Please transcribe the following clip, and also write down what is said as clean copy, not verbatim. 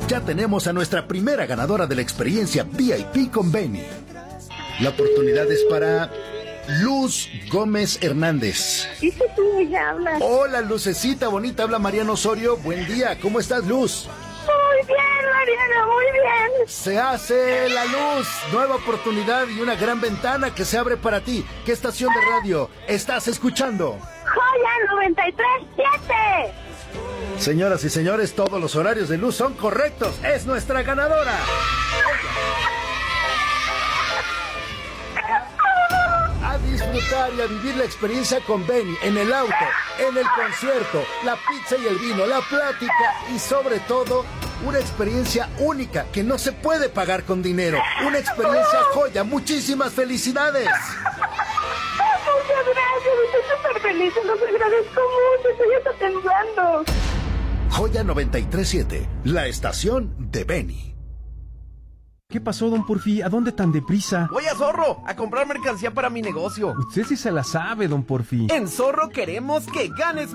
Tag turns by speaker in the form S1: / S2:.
S1: Ya tenemos a nuestra primera ganadora de la experiencia VIP con Beni. La oportunidad es para Luz Gómez Hernández.
S2: Sí, ella habla.
S1: Hola, Lucecita bonita, habla Mariano Osorio. Buen día, ¿cómo estás, Luz?
S2: Muy bien, Mariano, muy bien.
S1: Se hace la luz, nueva oportunidad y una gran ventana que se abre para ti. ¿Qué estación de radio estás escuchando?
S2: Joya 93.7.
S1: Señoras y señores, todos los horarios de Luz son correctos. Es nuestra ganadora. A disfrutar y a vivir la experiencia con Beni en el auto, en el concierto, la pizza y el vino, la plática y sobre todo una experiencia única que no se puede pagar con dinero. Una experiencia joya. Muchísimas felicidades.
S2: Muchas gracias, estoy súper feliz, los agradezco mucho, estoy hasta temblando.
S1: Joya 93.7, la estación de Beni.
S3: ¿Qué pasó, don Porfi? ¿A dónde tan deprisa?
S4: Voy a Zorro a comprar mercancía para mi negocio.
S3: Usted sí se la sabe, don Porfi.
S4: En Zorro queremos que ganes